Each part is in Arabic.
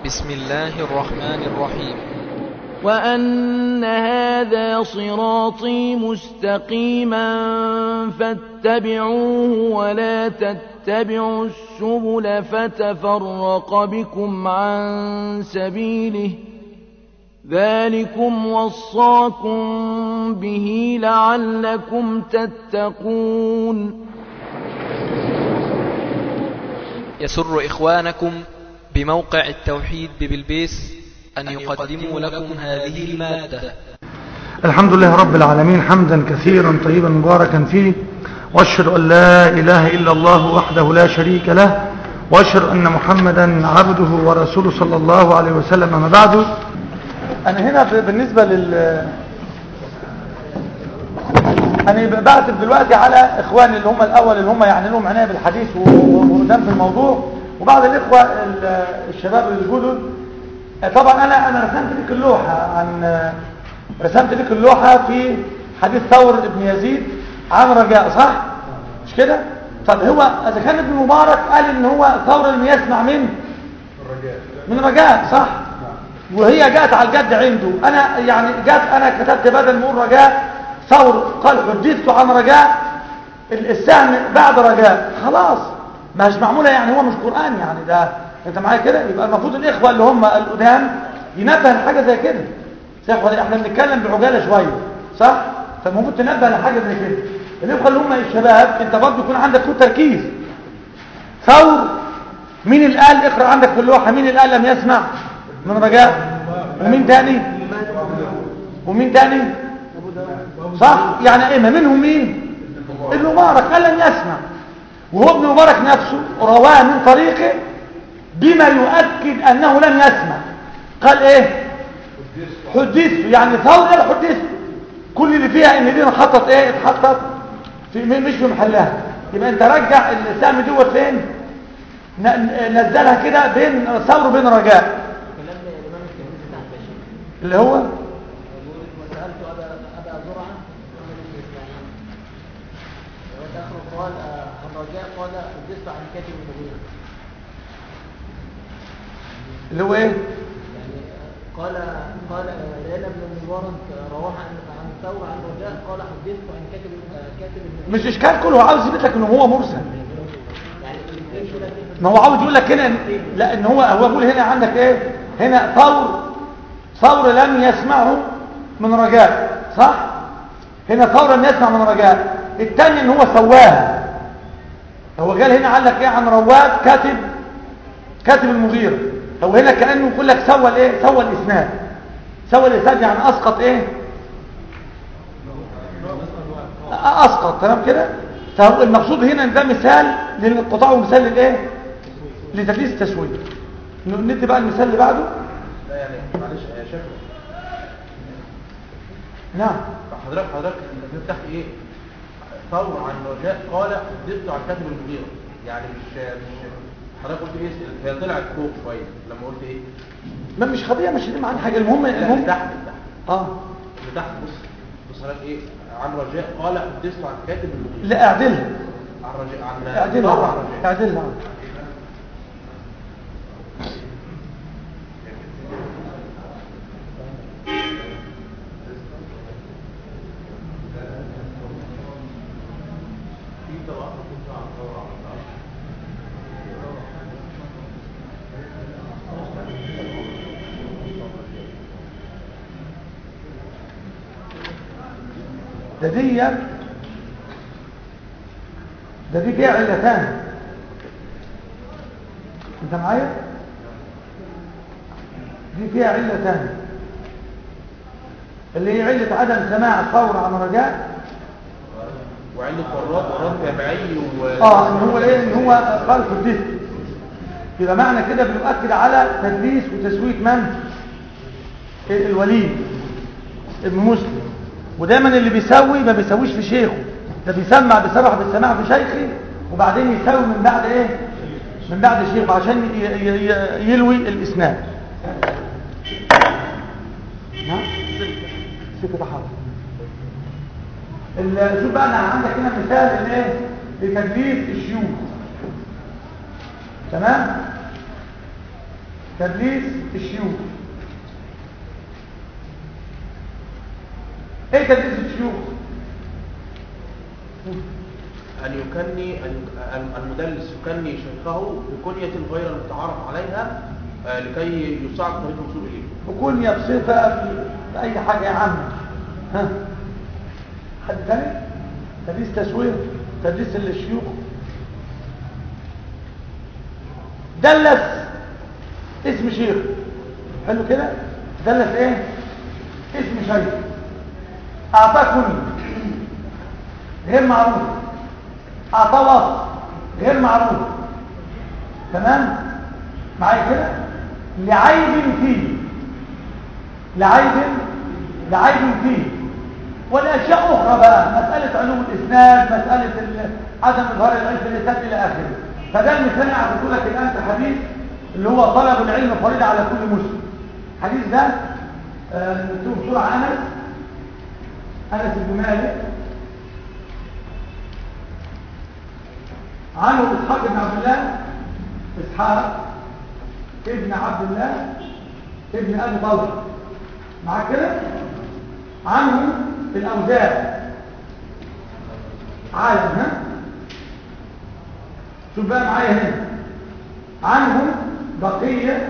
بسم الله الرحمن الرحيم. وأن هذا صراطي مستقيما فاتبعوه ولا تتبعوا السبل فتفرق بكم عن سبيله ذلكم وصاكم به لعلكم تتقون. يسر إخوانكم بموقع التوحيد ببلبيس أن يقدموا لكم هذه المادة. الحمد لله رب العالمين، حمدا كثيرا طيبا مباركا فيه، وأشهد أن لا إله إلا الله وحده لا شريك له، وأشهد أن محمدا عبده ورسوله صلى الله عليه وسلم. أما بعد، أنا هنا بالنسبة أنا بعتب دلوقتي على إخواني اللي هم الأول اللي هم يعني لهم عناية بالحديث وقدام في الموضوع، وبعض الإخوة الشباب الجدد. طبعا أنا رسمت لك اللوحة في حديث ثور ابن يزيد عن رجاء، صح؟ مش كده؟ طب هو إذا كان ابن مبارك قال إن هو ثور لم يسمع من رجاء، صح؟ وهي جاءت على الجد عنده. أنا كتبت بدل ما اقول رجاء ثور قال حدثت عن رجاء، السهم بعد رجاء، خلاص ما هيش معموله، يعني هو مش قرآن يعني ده. انت معايا كده؟ يبقى المفروض الاخوه اللي هم القدام ينبه لحاجه زي كده. صح ولا احنا بنتكلم بعجاله شويه، صح؟ فالمفروض تنبه لحاجه زي كده. الاخوه اللي هم الشباب انت برضه يكون عندك تركيز. ثور مين اللي قال؟ اقرا عندك في اللوحه مين اللي قال لم يسمع من رجاء، ومين تاني صح؟ يعني ايه منهم؟ مين؟ ابن مبارك قال لم يسمع، وهو ابن مبارك نفسه رواه من طريقه بما يؤكد انه لم يسمع. قال ايه؟ حدثت، يعني ثور قال حدثت. كل اللي فيها ان دي اتحطت ايه؟ اتحطت في مش في محلها. يبقى انت رجع السهم دوت فين؟ نزلها كده بين ثور وبين رجاء، اللي هو قال الرجاء قال حدثت عن كاتب المغيرة، اللي هو ايه؟ يعني قال لأن ابن المبارك رواه عن ثور عن رجاء قال حدثت عن كاتب المغيرة. مش اشكال كله، هو عاوز يثبت لك ان هو مرسل. ما هو عاوز يقول لك هنا لا، ان هو بيقول هنا عندك ايه؟ هنا ثور لم يسمعه من رجاء، صح؟ هنا ثور لم يسمع من رجاء. الثاني ان هو سواها، هو قال هنا قال لك ايه عن رواد كاتب المغيرة. هو هنا كأنه يقول لك سوى الايه؟ سوى الاسناد يعني اسقط ايه؟ اسقط، تمام كده؟ فهو المقصود هنا ان ده مثال للانقطاع ومثال للايه؟ لتدليس التسويه. ندي بقى المثال اللي بعده. لا يعني معلش يا شيخ، نعم حضرتك بتفتح ايه؟ ثور عن رجاء قال حدثت عن كاتب المغيرة، يعني مش حضرتك قلت ايه؟ هي طلعت فوق شويه لما قلت ايه؟ ما مش قضيه، مش دي معنى حاجه. المهم تحت اللي تحت بص حضرتك ايه؟ عن رجاء قال حدثت عن كاتب المغيرة. لا اعدلها، عن رجاء اعدلها. دي فيها علتان، انت معايا؟ دي فيها علتان، اللي هي علة عدم سماع الثور عن رجاء، وعلة وراد تابعي ان هو ايه؟ ان هو قال حدثت. يبقى معنى كده بيؤكد على تدليس وتسوية من؟ الوليد ابن مسلم. ودايما اللي بيسوي ما بيسويش في شيخه، ده بيصرح بالسماع في شيخه وبعدين يسوي من بعد ايه؟ من بعد شيخه عشان يلوي الاسناد. نعم سكة حاضر. شوف بقى انا عندك هنا مثال الايه؟ لتدليس الشيوخ، تمام؟ تدليس الشيوخ. ايه تدليس الشيوخ؟ أن يكني المدلس يكني شيخه بكنية غير المتعارف عليها لكي يصعب طريق الوصول إليه. بكنية بصفة بأي حاجة يا عم. ها حد تاني؟ تدليس تسوير، تدليس الشيوخ. دلس اسم شيخ، حلو كده. دلس ايه؟ اسم شيخ، اعطاه كنية غير معروف، اعطاه وصف غير معروف، تمام معايا كده، لعيب فيه، لعيب فيه. والاشياء اخرى بقى، مساله علوم الاسناد، مساله عدم اظهار العلم في اللسان الى اخره. فده المثال اللي اعطيته لك الان في حديث اللي هو طلب العلم فريضه على كل مسلم. الحديث ده نكتبه بسرعه. انس بن مالك عنه اسحاق بن عبد الله، اسحاق ابن عبد الله ابن ابي طلحه، معاك كده. عنه الاوزاع عالم، ها شوف بقى معايا هنا. عنه بقيه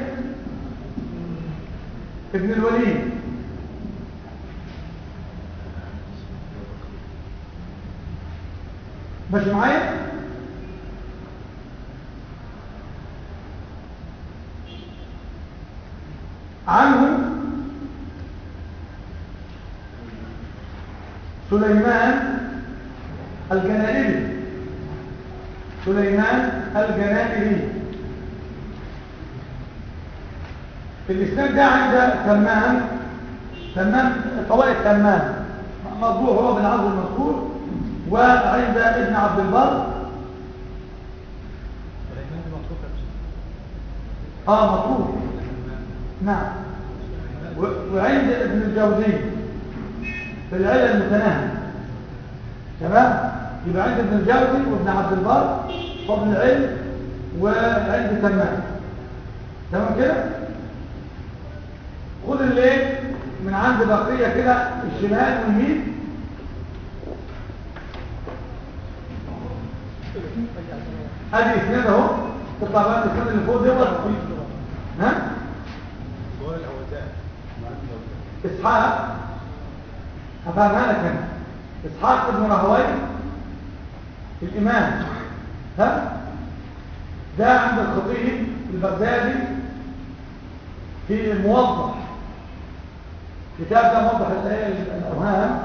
ابن الوليد، ماشي معايا. عنه سليمان الجنائري، في الإسناد ده عند تمام طوائف تمام مطبوع هو بن عبد المذكور، وعند ابن عبد البر مطبوع نعم، وعند ابن الجوزي في العلل المتناهي، تمام. يبقى عند ابن الجوزي وابن عبد البر فضل العلم، وعند تمام كده. خد الليل من عند بقية كده الشمال واليمين، ادي اسناد اهو. تطلع بقى الاسناد اللي فوق دوت، ها اسحاق، هفهمها لك انا. اسحاق ابن راهويه الامام، ها ده عند الخطيب البغدادي في الموضح، كتاب ده موضح الاوهام.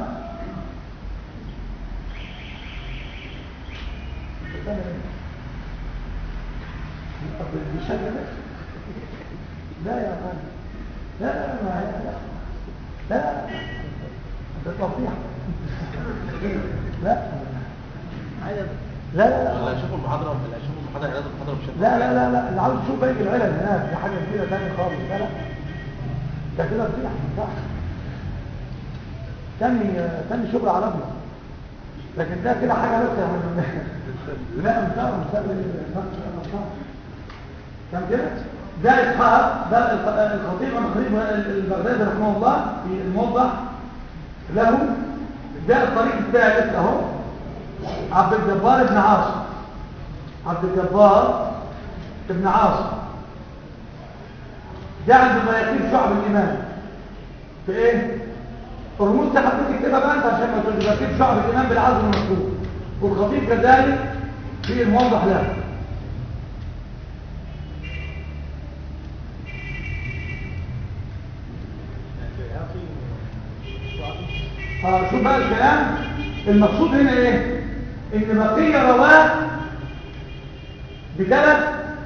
لا يا غالي، لا ده تطبيح. لا ولا اشوف المحاضره ولا اشوف المحاضره هناك المحاضره بشكل لا اللي عاوز تشوف باقي العلل هناك دي حاجه كبيره ثانيه خالص. لا ده كده تطبيح صح، تاني شغل على ابيض، لكن ده كده حاجه بس لا مش كم كده. ده اسحاق، ده الخطيب البغدادي رحمه الله في الموضح له. ده الطريق الثالث اهو، عبد الجبار ابن عاصم، ده عند بياقين شعب الايمان في ايه؟ الرموز دي حطيت كده بقى انت عشان ما تقولش بياقين شعب الايمان بالعزم المكتوب، والخطيب كذلك في الموضح له. شوف بقى الكلام المقصود هنا ايه؟ ان بقية رواه بثلاث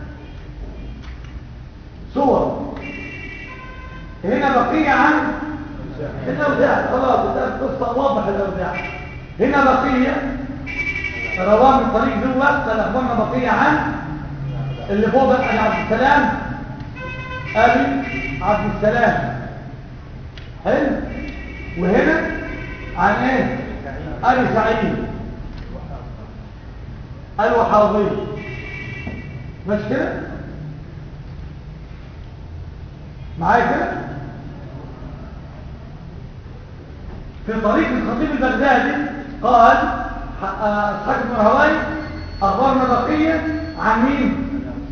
صور. هنا بقية عن الاوزاع، خلاص ده القصة واضح. الاوزاع هنا بقية رواه من طريق ذو وقت، اخبرنا بقية عن اللي فوق بقى عبد السلام عبد السلام، حلو. وهنا عن ايه؟ ابي سعيد الوحاضي، مش كده؟ معايا كده؟ في طريق الخطيب البغدادي قال اسحاق بن راهويه اخبرنا بقيه عن مين؟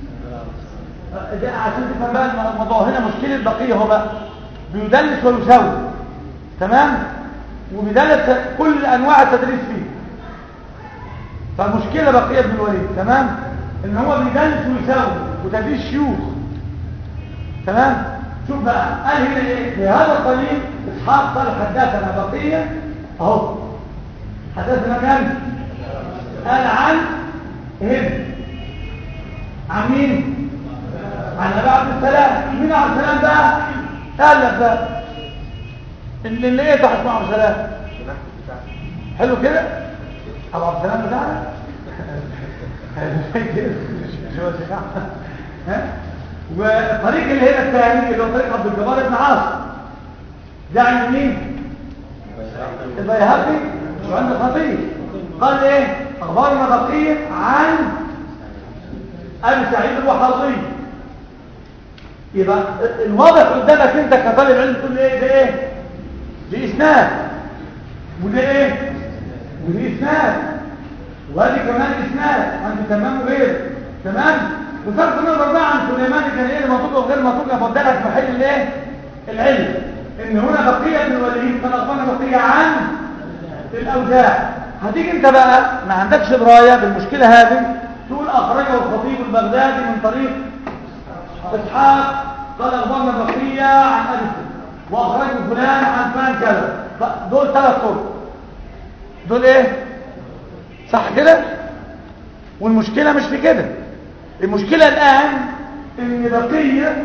ده عشان تفهم بقى الموضوع هنا مشكله بقيه هو بقى بيدلس ويسوي تمام، وبيدلس كل انواع التدريس فيه. فمشكله بقيه بن الوليد تمام ان هو بيدلس ويسوي وتدريس شيوخ تمام. شوف بقى قال هنا ايه بهذا الطريق اسحاق قال حدثنا بقيه اهو حدثنا كان قال عن هند عن مين؟ عن ابي عبد السلام. مين عبد السلام بقى؟ قال لك بقى اللي ايه تحت مع عبد السلام حلو كده ابو عبد السلام بتاعنا والطريق اللي هنا الثاني اللي هو طريق عبد الجبار بن عاصم ده عند مين؟ البيهقي وعند الخطيب. قال ايه؟ اخبارنا بقيه عن ابي سعيد الوحاضي. يبقى الواضح قدامك انت كطالب علم تقول ايه ده ايه؟ دي اسناد وده ايه؟ ودي اسناد وهذه كمان اسناد عند تمام وغيره تمام. وصرف النظر بقى عن سليمان كان ايه المطلوب وغير مطلوب افضلك في محل الايه؟ العلم ان هنا بقيه بن الوليد كان اخبرنا بقيه عن الاوزاع. هتيجي انت بقى ما عندكش درايه بالمشكله هذه تقول اخرجه الخطيب البغدادي من طريق اسحاق قال اخبرنا بقيه عن ابي واخرجه فلان عن فلان كذا. دول 3 طرق دول ايه؟ صح كده؟ والمشكله مش في كده. المشكله الان ان بقيه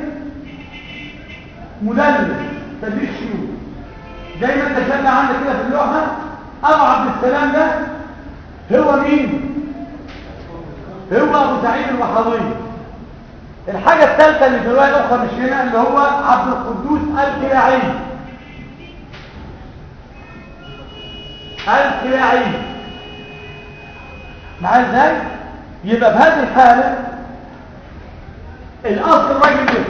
مدلس تدريس شيوخ زي ما انت شايف عندك كده في اللوحه. ابو عبد السلام ده هو مين؟ هو ابو سعيد الوحاضي. الحاجه الثالثه اللي في الروايه الاخرى مش هنا اللي هو عبد القدوس الكلاعي. الكلاعي معايا ازاي؟ يبقى في هذه الحاله الاصل الراجل ده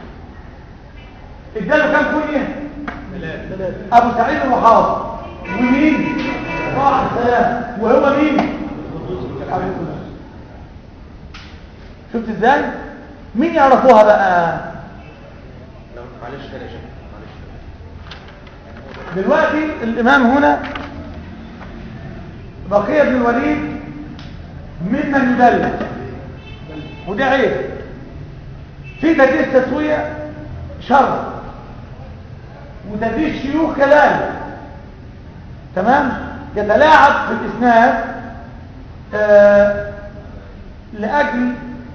اداله كام كنيه؟ 3. ابو سعيد الوحاضي ومين؟ ابو عبد السلام وهو مين؟ ابو القدوس. شفت ازاي؟ مين يعرفوها بقى؟ معلش تاني يا شيخ دلوقتي الامام هنا بقيه بن الوليد ممن يدلس وده عيب. في تدريس تسويه شر وتدريس شيوخ كذلك تمام. يتلاعب في الاسناد لاجل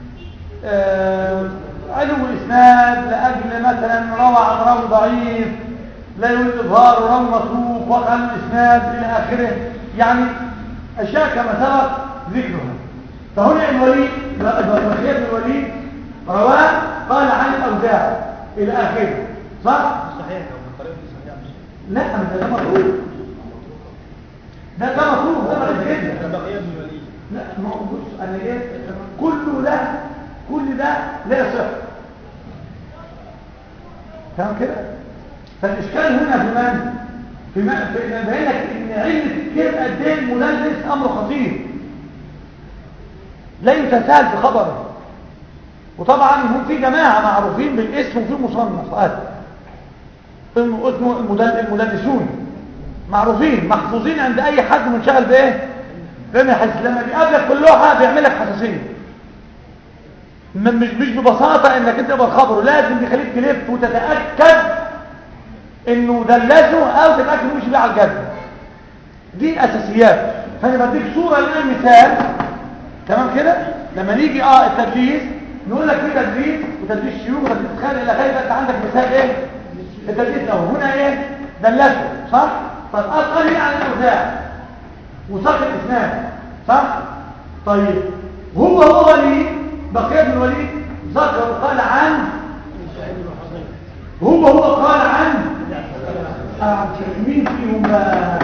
علو الاسناد، لاجل مثلا روى عن راوي ضعيف لا يريد اظهار راوي متروك وقع الاسناد الى اخره، يعني اشياء كما سبق ذكرها. فهنا الوليد بقيه بن الوليد رواه قال عن الاوزاع الى اخره صح؟ صحيح او طريقه صحيحه. لا ده مطلوب ده مطلوب ده مطلوب جدا. بقيه بن الوليد لا ما هو بص انا ايه كل ده لا يصح تمام كده. فالاشكال هنا في بينك ان علم كيف قد ايه المدلس امر خطير لا يتساهل في خبره. وطبعا هم في جماعه معروفين بالاسم وفي مصنفات اسمه المدلسون معروفين محفوظين عند اي حد منشغل بايه؟ لما بيقابلك في اللوحه بيعمل لك حساسيه. مش ببساطه انك انت تقبل خبره، لازم بيخليك تلف وتتاكد انه دلسه او تتاكد انه مش بيه على الجد. دي اساسيات. فانا بديك صوره الان مثال تمام كده. لما نيجي التدليس نقول لك في تدليس وتدليس شيوخ وتدليس خارج الى خارج. انت عندك مثال ايه؟ التدليس اهو هنا ايه؟ دلسه صح؟ طب قال ايه عن الاوزاع وساق الاسناد صح؟ طيب هو وليد بقيه بن الوليد ذكر وقال عن هو قال عن مين فيهم بقى؟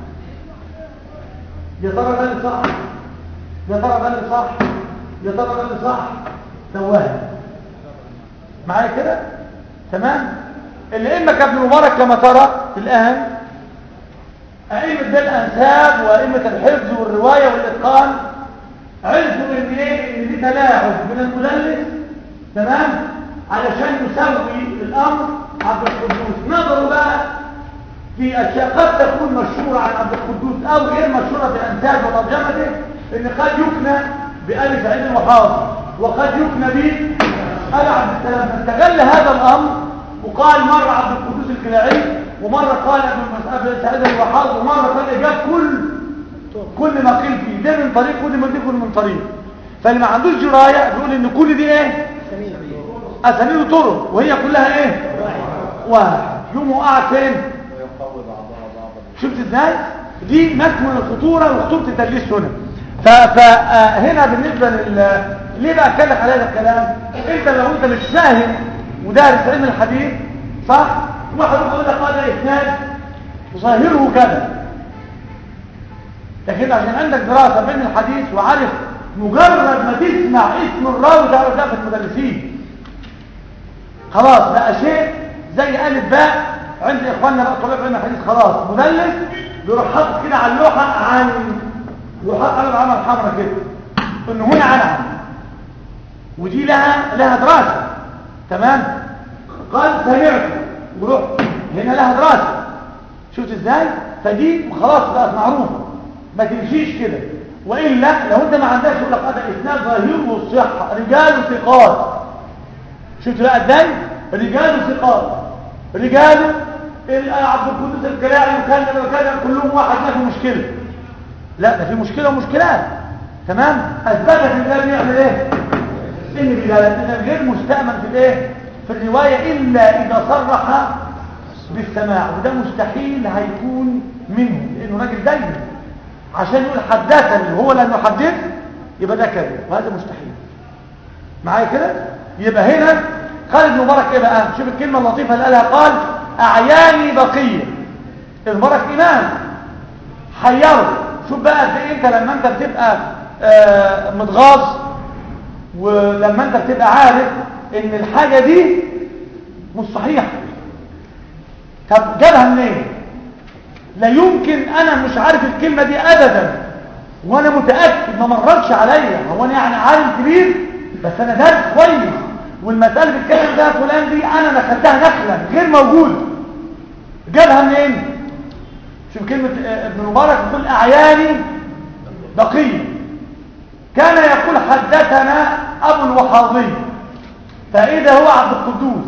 يا ترى ده اللي صح؟ يا ترى ده اللي صح؟ يا ترى ده اللي صح؟ تواه معايا كده؟ تمام. الائمه كابن مبارك كما ترى الان ائمه الانساب وائمه الحفظ والروايه والاتقان عرفوا ان ايه، ان دي تلاعب من المدلس، تمام، علشان يسوي الامر عبد القدوس. نظروا بقى في اشياء قد تكون مشهوره عن عبد القدوس او غير مشهوره في انساب وترجمته، ان قد يكنى بآل سعيد الوحاضي وقد يكنى بآل عبد السلام. فاستغل هذا الامر وقال مره عبد القدوس الكلاعي، ومره قال ابن سعيد الوحاضي، ومره قال جاب كل ما قيل فيه، ده من طريق ودي من طريق. فاللي ما عندوش درايه بيقول ان كل دي ايه، اسانيد طرق، وهي كلها ايه، واحد. يوم قاعد فين؟ شفت ازاي؟ دي مكمن الخطوره وخطوره التدليس هنا. فهنا بالنسبه ليه بقى اتكلم على هذا الكلام؟ انت لو انت مش فاهم ودارس علم الحديث صح، واحد يقول لك هذا اسناد ظاهره كذا، لكن عشان عندك دراسه في علم الحديث وعارف مجرد ما تسمع اسم الراوي تعرف ده في المدرسين خلاص بقى شيء زي الف باء عند اخواننا بقى طلاب علم الحديث. خلاص مدلس بيروح حاطط كده على اللوحه عن يروح حاطط على العلامه الحمراء كده ان هنا عنها، ودي لها دراسه، تمام. قال سمعت وروح هنا لها دراسه، شفت ازاي؟ فدي خلاص بقت معروفه، ما تمشيش كده. والا لو انت ما عندكش يقول لك هذا اسناد ظاهره الصحه رجال ثقات، شفت بقى ازاي؟ رجال ثقات، رجال عبد القدوس الكلاعي وكذا كلهم واحد، ما في مشكله. لا ده في مشكله ومشكلات، تمام. اثبتت ان ده بيعمل ايه؟ ان بلالته غير مستأمن في الايه، في الروايه الا اذا صرح بالسماع، وده مستحيل هيكون منه لانه راجل دايما عشان يقول حدثني وهو لم يحدث يبقى ده كذب، وهذا مستحيل. معايا كده؟ يبقى هنا خالد مبارك ايه بقى؟ شوف الكلمه اللطيفه اللي قالها، قال اعياني بقيه. المبارك امام حيره. شوف بقى قد ايه انت لما انت بتبقى متغاظ، ولما انت بتبقى عارف ان الحاجه دي مش صحيحه. طب جابها منين؟ لا يمكن انا مش عارف الكلمه دي ابدا وانا متاكد ما مرتش عليا، هو انا يعني عالم كبير بس انا دارس كويس، والمساله بتتكلم ده فلان دي انا نقلتها نقلا غير موجوده. جابها منين؟ شوف كلمه ابن مبارك يقول اعياني بقيه، كان يقول حدثنا ابو الوحاضي، فاذا هو عبد القدوس.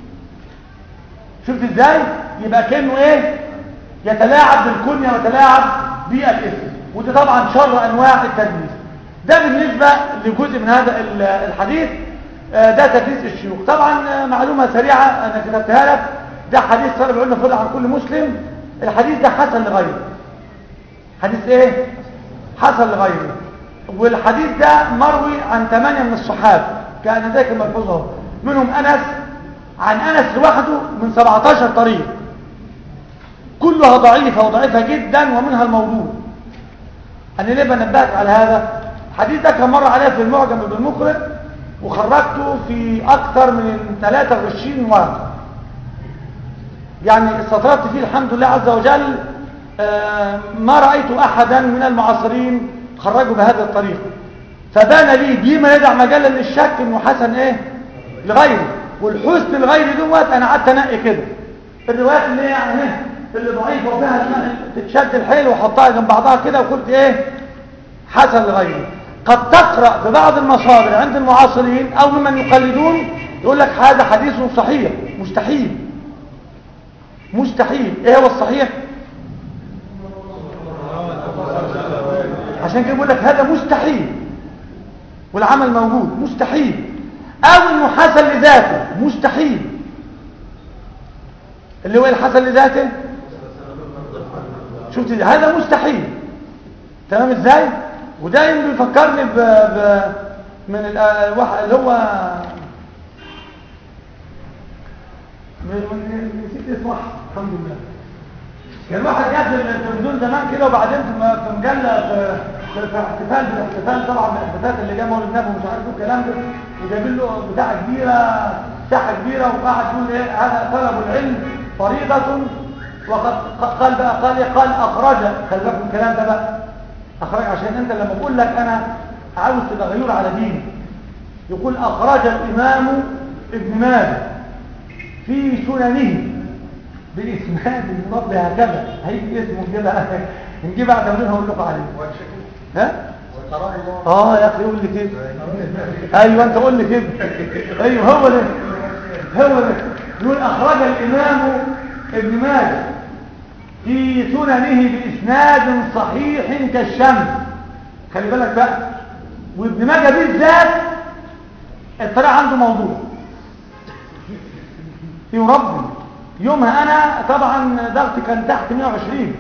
شفت ازاي؟ يبقى كانه ايه، يتلاعب بالكنيه ويتلاعب بالاسم، وده طبعا شر انواع التدليس. ده بالنسبه لجزء من هذا الحديث، ده تدليس الشيوخ. طبعا معلومه سريعه انا كتبتها لك، ده حديث صار بيقولنا فرع عن كل مسلم. الحديث ده حسن لغيره، حديث ايه، حسن لغيره. والحديث ده مروي عن 8 من الصحابه كان ذلك ملحوظه، منهم انس، عن انس لوحده من 17 طريق كلها ضعيفه وضعيفه جدا، ومنها الموضوع. انا ليه بنبهك على هذا؟ الحديث ده كان مر عليه في المعجم ابن المقرئ، وخرجته في اكثر من 23 ورقه، يعني استطردت فيه الحمد لله عز وجل. ما رايت احدا من المعاصرين خرجوا بهذه الطريقه، فبان لي بما يدع مجالا للشك انه حسن ايه لغيره. والحسن لغيره دوت انا قعدت انقي كده الروايات اللي يعني اللي ضعيفه وفيها تتشد الحيل وحطها جنب بعضها كده، وقلت ايه حسن لغيره. قد تقرا في بعض المصادر عند المعاصرين او ممن يقلدون يقول لك هذا حديث صحيح. مستحيل، مستحيل. ايه هو الصحيح؟ عشان كده بقول لك هذا مستحيل والعمل موجود، مستحيل. او انه حسن لذاته، مستحيل. اللي هو الحسن لذاته، شفت هذا مستحيل، تمام ازاي؟ ودايما بيفكرني من اللي هو نسيت اسمه، الحمد لله. كان واحد جاب التلفزيون زمان كده، وبعدين في مجله في احتفال طبعا من الاحتفالات اللي جاب مولد النبي ومش عارف ايه الكلام ده، وجايبين له بتاعه كبيره ساحة كبيرة وقاعد يقول ايه هذا طلب العلم فريضة، وقد قال بقى قال اخرج، خلي بالكم الكلام ده بقى اخرج، عشان انت لما بقول لك انا عاوز تبقى غيور على ديني، يقول اخرج الامام ابن ماجه في سننه باسناد المضاد هكذا، هيجي اسمه نجيب بعد ما هقول لكم عليه. ها يا اخي قول لي كده. ايوه انت قول لي كده. ايوه هو ده يقول اخرج الامام ابن ماجه في سننه باسناد صحيح كالشمس. خلي بالك بقى، وابن ماجه بالذات الطريق عنده موضوع يربي. يومها انا طبعا ضغطي كان تحت 120،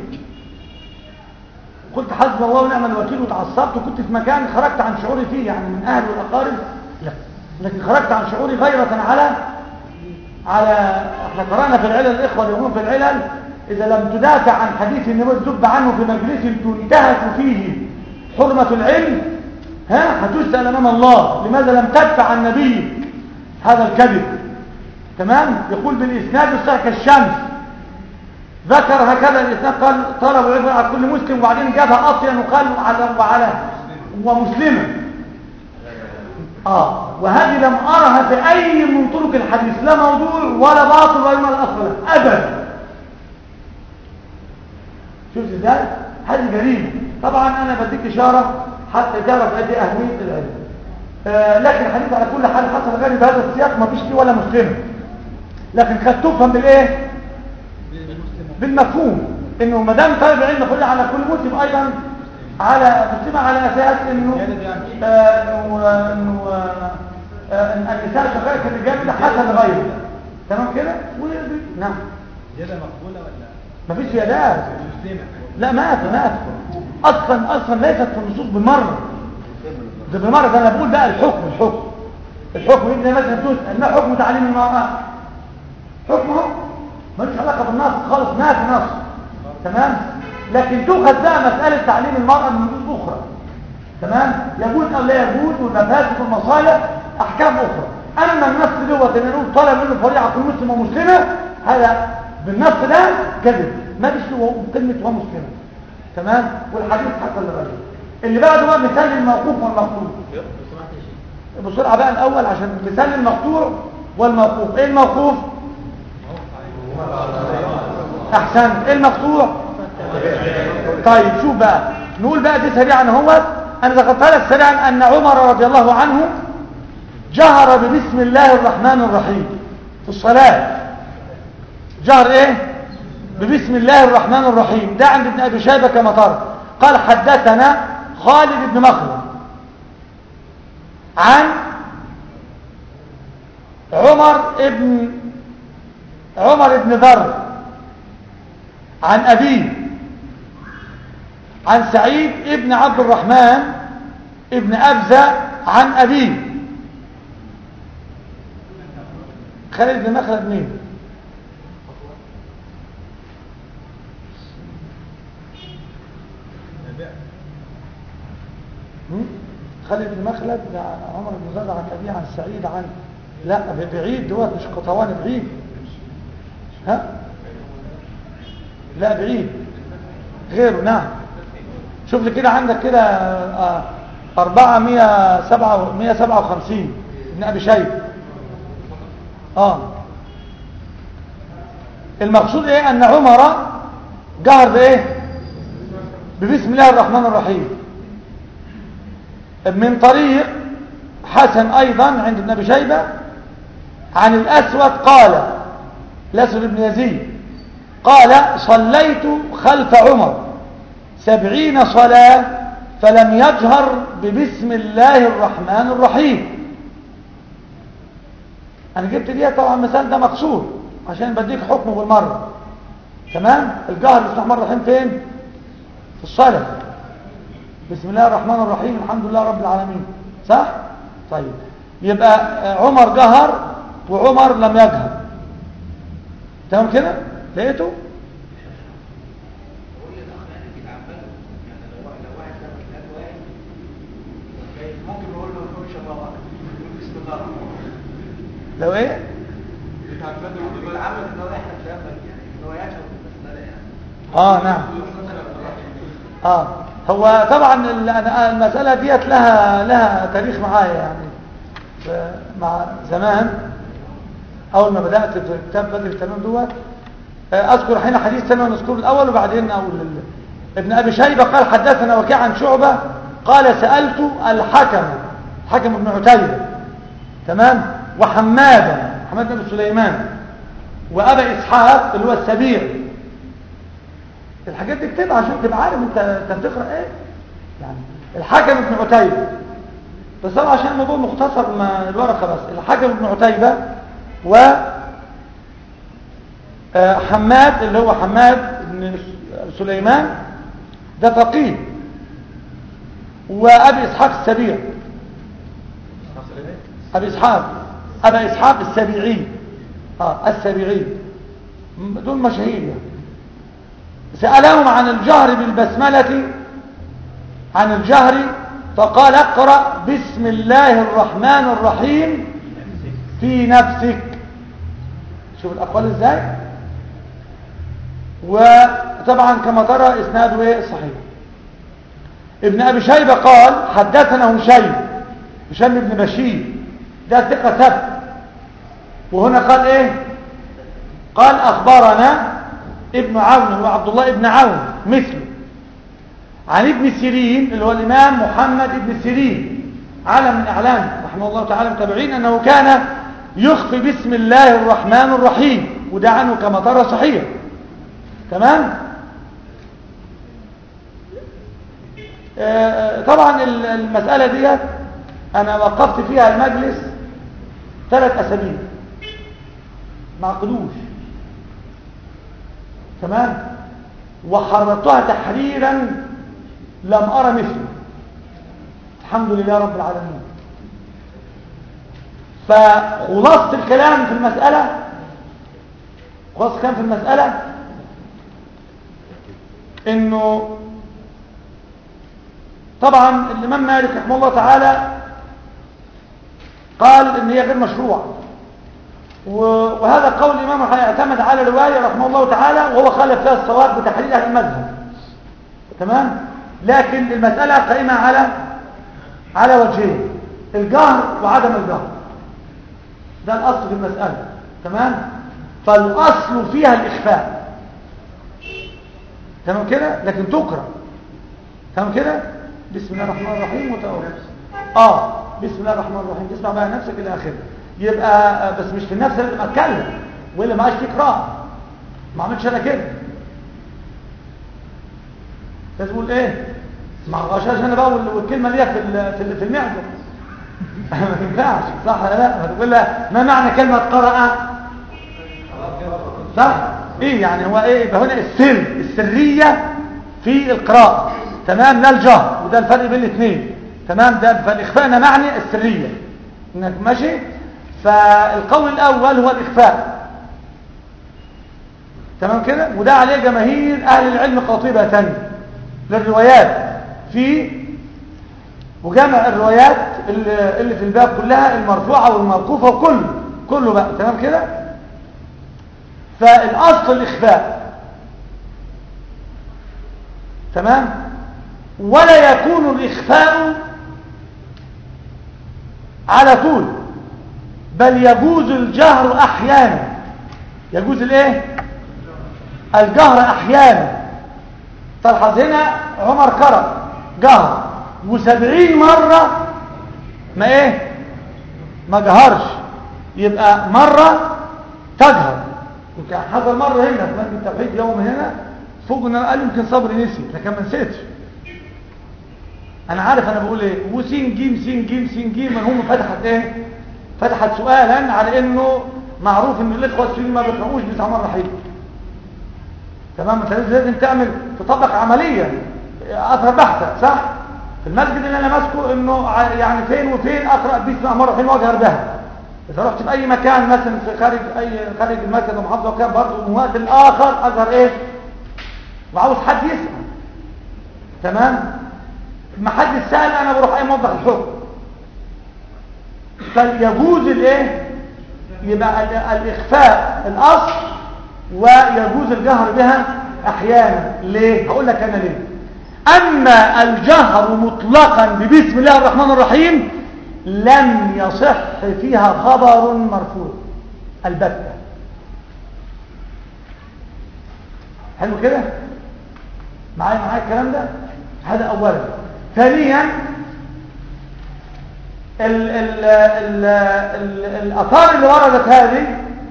قلت حسبي الله ونعم الوكيل، وتعصبت، وكنت في مكان خرجت عن شعوري فيه، يعني من اهلي والاقارب لا، لكن خرجت عن شعوري غيرة على احنا قرانا في العلل، الاخوه اليوم في العلل، اذا لم تدافع عن حديث النبي الذب عنه في مجلس تنتهك فيه حرمة العلم هتسأل امام الله لماذا لم تدفع عن النبي هذا الكذب. تمام. يقول بالاسناد الصحيح كالشمس، ذكر هكذا الاسناد، قال طلب العلم على كل مسلم، وبعدين جابها اطيا وقال وعلى ومسلمه. وهذه لم ارها في اي من طرق الحديث، لا موضوع ولا باطل ولا من الاصل ابدا. شوف ازاي هذه جريمه. طبعا انا بديك اشاره حتى تعرف قد ايه اهميه العلم. لكن الحديث على كل حال حصل غير بهذا السياق ما فيش فيه ولا مسلم، لكن قد تفهم بالايه؟ بالمفهوم، انه ما دام طالب العلم كله على كل مسلم ايضا على مسلمه، على اساس انه النساء شقائق الرجال ده حسن غيره. تمام كده. نعم زياده مقبوله ولا ما فيش زيادات؟ لا ما في اصلا ليست في النصوص بالمره، ده بالمره. ده انا بقول بقى الحكم يبقى مثلا تسال ما حكم تعليم المراه؟ حكمه ملوش علاقه بالنص خالص، ما في نص. تمام. لكن تؤخذ بقى مساله تعليم المراه من نصوص اخرى. تمام. يجوز او لا يجوز، والمفاسد والمصالح احكام اخرى. اما النص دوت ان نقول طلب منه فريعه كل مسلم ومسلمه، هذا بالنص ده كذب، ما فيش كلمه ومسلمه. تمام. والحديث حصل لغيره. اللي بعده بقى مثال الموقوف والمقطوع. بسرعه بقى الاول عشان مثال المقطوع والموقوف. ايه الموقوف؟ احسنت. ايه المقطوع؟ طيب شوف بقى، نقول بقى دي سريعا اهوت. انا ذكرت لك سريعا ان عمر رضي الله عنه جهر ببسم الله الرحمن الرحيم في الصلاه. جهر ايه؟ ببسم الله الرحمن الرحيم. ده عند ابن ابي شيبه كما ترى. قال حدثنا خالد بن مخلد عن عمر بن ذر عن أبيه عن سعيد ابن عبد الرحمن ابن أبزة عن أبيه. خالد بن مخلد مين؟ خالد بن مخلد عمر بن ذر عن أبيه عن سعيد عن لا بعيد دوت، مش قطوان بعيد. لا بعيد غيره. نعم. شوف لي كده عندك كده 457 ابن ابي شيبه. المقصود ايه؟ ان عمر جهر بايه؟ ببسم الله الرحمن الرحيم من طريق حسن ايضا عند ابن ابي شيبه عن الاسود قال، الاسود بن يزيد قال صليت خلف عمر 70 صلاة فلم يجهر ببسم الله الرحمن الرحيم. انا جبت دي طبعا مثال ده مقصور عشان بديك حكمه بالمرة. تمام. الجهر بسم الله الرحمن الرحيم فين؟ في الصلاة. بسم الله الرحمن الرحيم الحمد لله رب العالمين، صح؟ طيب يبقى عمر جهر وعمر لم يجهر. تمام كده؟ لقيته؟ لو ايه؟ عامل ان هو يحتاج شبك يعني ان هو يشرب المساله يعني نعم. هو طبعا المسألة ديت لها تاريخ معايا يعني مع زمان أول ما بدأت في كتاب بدر التنوين دوت أذكر حين حديث سنة ونذكر الأول وبعدين أقول ابن أبي شيبة قال حدثنا وكيع عن شعبة قال سألت الحكم بن عتيبة تمام حماد بن سليمان وأبا إسحاق اللي هو السبيع. الحاجات دي اكتبها عشان تبقى عارف انت بتقرا ايه يعني. الحكم بن عتيبة بس طبعا عشان الموضوع مختصر ما الورقه بس. الحكم بن عتيبة و حماد اللي هو حماد بن سليمان ده فقيه وابي اسحاق السبيع ابا اسحاق السبيعي السبيعي دول مشاهير يعني. سألهم عن الجهر بالبسملة عن الجهر فقال اقرأ بسم الله الرحمن الرحيم في نفسك. شوف الأقوال ازاي. وطبعا كما ترى اسناده صحيح. ابن أبي شيبة قال حدثنا هشام بن بشير ده ثقة ثبت. وهنا قال قال أخبرنا ابن عون وعبد الله ابن عون مثله عن ابن سيرين اللي هو الإمام محمد ابن سيرين علم من أعلام رحمه الله تعالى متابعين أنه كان يخفي بسم الله الرحمن الرحيم وده عنه كما ترى صحيح تمام. طبعا المسألة دي أنا وقفت فيها المجلس 3 أسابيع ما عقدوش تمام وحررتها تحريرا لم أرى مثله الحمد لله رب العالمين. فخلاصة الكلام في المسألة انه طبعا الإمام مالك رحمه الله تعالى قال ان هي غير مشروعة وهذا قول الإمام اعتمد على رواية رحمه الله تعالى وهو خالف فيها الصواب بتحرير أهل المذهب تمام. لكن المسألة قائمة على وجهين الجهر وعدم الجهر ده الأصل في المسألة تمام. فالأصل فيها الإخفاء تمام كده لكن تكره تمام كده. بسم الله الرحمن الرحيم وتقول بسم الله الرحمن الرحيم تسمع بقى نفسك إلى آخره يبقى بس مش في النفس لازم اتكلم ولا ما عادش فيه قراءه ما عملتش انا كده لازم اقول ما غشاش انا بقى والكلمه اللي هي في المعده ما تنفعش صح ولا لا تقول لها ما معنى كلمه قرأ صح يعني هو يبقى هنا السريه في القراءه تمام لا الجهر وده الفرق بين الاثنين تمام. ده فالاخفاء انا معني السريه انك ماشي. فالقول الأول هو الإخفاء تمام كده وده عليه جماهير أهل العلم قاطبة للروايات في وجمع الروايات اللي في الباب كلها المرفوعة والموقوفة وكله بقى تمام كده. فالأصل الإخفاء تمام ولا يكون الإخفاء على طول بل يجوز الجهر احيانا يجوز الجهر احيانا. تلحظ هنا عمر قرأ جهر و70 مرة ما جهرش يبقى مرة تجهر. يمكن حصل مرة هنا في مسجد التوحيد يوم هنا فوقنا قال يمكن صبري نسي لكن ما نسيتش انا عارف انا بقول وسين جيم سين جيم سين جيم هم فتحت سؤالا على انه معروف ان الاخوه السوريين ما بيقرؤوش بسم الله الرحمن الرحيم تمام. انت لازم تطبق عمليا اثر بحثك صح. في المسجد اللي انا ماسكه انه يعني فين وفين اقرا بسم الله الرحمن الرحيم واجهر بها. اذا رحت في اي مكان مثلا في خارج المسجد المحافظه وكان برضه من وقت الاخر اظهر وعاوز حد يسال تمام. ما حد سال انا بروح موضح الحكم. فيجوز يبقى الإخفاء الأصل ويجوز الجهر بها أحيانا. ليه؟ هقول لك أنا ليه. أما الجهر مطلقا ببسم الله الرحمن الرحيم لم يصح فيها خبر مرفوع البتة. حلو كده؟ معايا الكلام ده؟ هذا أولا. ثانيا الآثار اللي وردت هذه،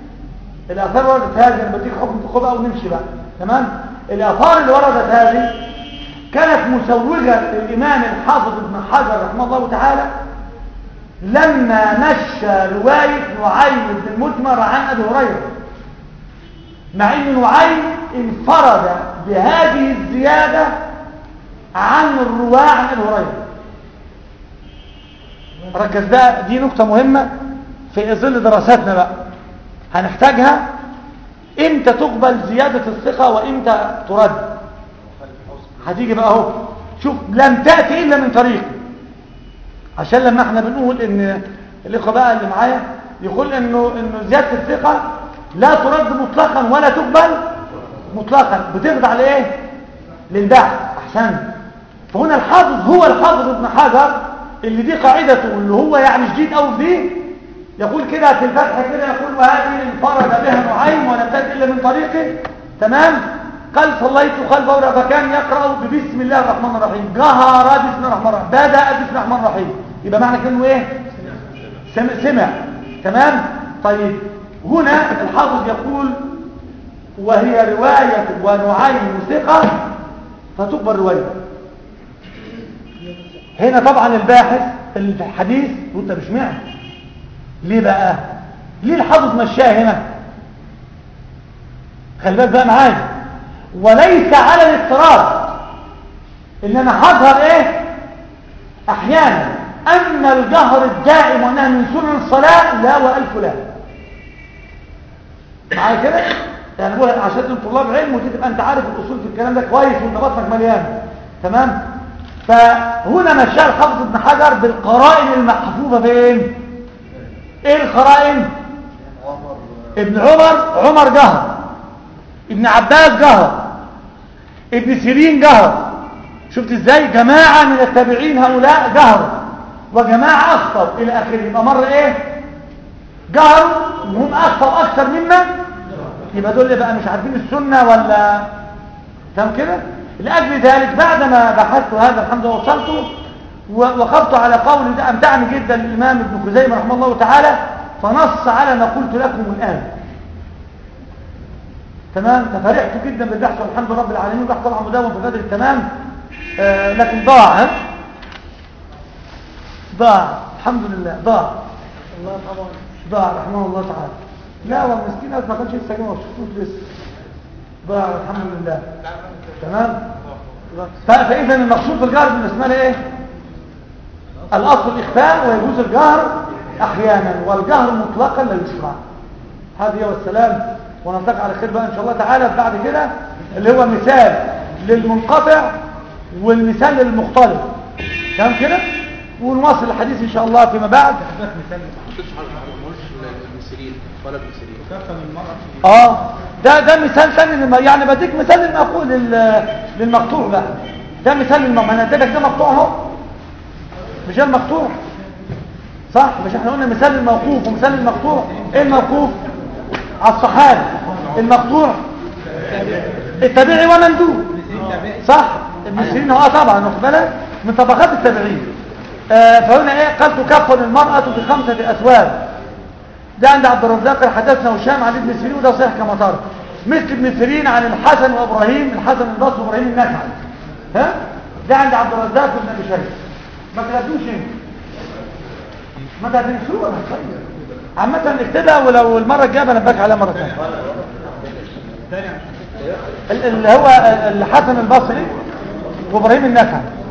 أنا بديك حكم تقوبة أو نمشي بقى، تمام؟ الآثار اللي وردت هذه كانت مسوغة للإمام الحافظ ابن حجر رحمه الله تعالى لما مشى رواية نعيم بن المجمر عن أبي هريرة، مع أن نعيم انفرد بهذه الزيادة عن الرواة عن أبي هريرة. ركز بقى، دي نقطة مهمة في ظل دراساتنا بقى هنحتاجها. امتى تقبل زيادة الثقة وامتى ترد؟ هتيجي بقى اهو. شوف، لم تأتي إلا من طريق، عشان لما احنا بنقول ان الإخوة بقى اللي معايا يقول انه زيادة الثقة لا ترد مطلقا ولا تقبل مطلقا، بتخضع لايه؟ للبحث. احسن. فهنا الحافظ هو الحافظ ابن حجر اللي دي قاعدته، اللي هو يعني شديد قوي في دي، يقول كده في الفتح كده، يقول وهذه انفرد بها نعيم ولم تأتي إلا من طريقه، تمام؟ قال صليت خلف أورا فكان يقرأ ببسم الله الرحمن الرحيم، جهر بسم الله الرحمن الرحيم، بدأ بسم الله الرحمن الرحيم، يبقى معنى كلمه ايه؟ سمع. تمام؟ طيب هنا الحافظ يقول وهي رواية ونعيم ثقة فتقبل رواية. هنا طبعا الباحث الحديث وانت مش معنى ليه بقى؟ ليه الحافظ مشاه هنا؟ خلي بالك بقى معايا، وليس على الاضطراب، انما هظهر ايه؟ احيانا ان الجهر الدائم وانها من سنن الصلاه لا والف لا. معايا كده؟ يعني بقول عشان انتم طلاب علم وتبقى انت عارف الاصول في الكلام ده كويس وانت بطنك مليان، تمام؟ فهنا مشاه الحافظ ابن حجر بالقرائن المحفوظه فين؟ ايه القرائن؟ ابن عمر جهر، ابن عباس جهر، ابن سيرين جهر. شفت ازاي؟ جماعة من التابعين هؤلاء جهروا وجماعة اخطأوا الى اخره. يبقى مر ايه؟ جهروا وهم اخطأوا اكثر مما، يبقى دول بقى مش عارفين السنة ولا تمام كده. لاجل ذلك بعدما بحثت هذا الحمد لله وصلته ووقفت على قول ده امتعني جدا الامام ابن خزيمة رحمه الله تعالى، فنص على ما قلت لكم الان. تمام؟ ففرحت جدا بالبحث والحمد لله رب العالمين. البحث طبعا مدون في بدر التمام، لكن ضاع. ضاع الحمد لله، ضاع رحمه الله تعالى. لا والمسكين ما كانش لسه جاي مبسوط لسه، ضاع الحمد لله. تمام؟ فاذا المقصود بالجهر بالنسبه لي ايه؟ الاصل الاخفاء ويجوز الجهر احيانا، والجهر مطلقا لا يشرع. هذه والسلام، ونلتقي على خير بقى ان شاء الله تعالى بعد كده، اللي هو مثال للمنقطع والمثال للمختلط. تمام كده؟ ونواصل الحديث ان شاء الله فيما بعد. مثال ما حطيتش حاجه، ما قلتش المسيرين ولا المسيرين. ده مثال ثاني، يعني بديك مثال للمقول للمقطوع بقى. ده مثال ما انا اديتك ده مقطوع اهو، مش المقطوع صح؟ مش احنا قلنا مثال الموقوف ومثال المقطوع؟ ايه الموقوف؟ على الصحابي، المقطوع التابعي ومندوب، صح؟ ابن سيرين هو طبعا واخد بالك من طبقات التابعين. فهنا ايه؟ قال تكفن المرأة ب5 أثواب. ده عند عبد الرزاق حدثنا هشام عن ابن سيرين، وده صحيح كما ترى. مثل ابن سيرين عن الحسن وابراهيم، الحسن البصري وابراهيم النخعي. ها؟ ده عند عبد الرزاق وابن ابي شيبه. ما تلاقوش انت، ما تنسوها عامة اكتبها، ولو المرة الجاية بنبهك عليها مرة ثانية. اللي هو الحسن البصري وابراهيم النخعي.